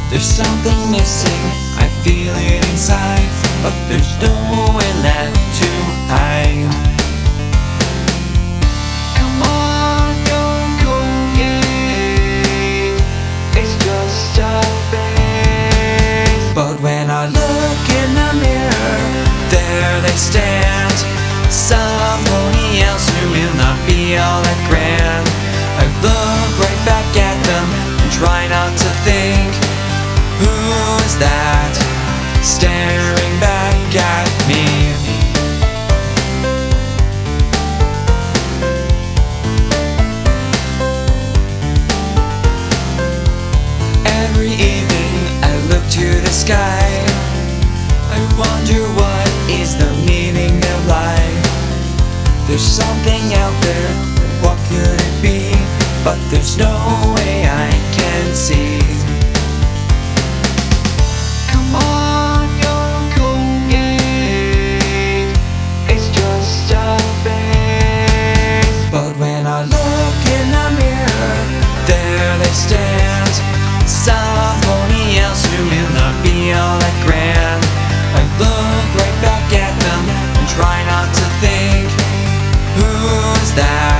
There's something missing, I feel it inside, but there's nowhere left to hide. Come on, don't go away, it's just a phase. But when I look in the mirror, there they stand, somebody else who will not be all that grand. I look right back at them and try not to think, who is that staring back at me? Every evening I look to the sky, I wonder what is the meaning of life. There's something out there, what could it be? But there's no way I can see. Come on, don't go away, it's just a phase. But when I look in the mirror, there they stand, somebody else who will not be all that grand. I look right back at them and try not to think, who is that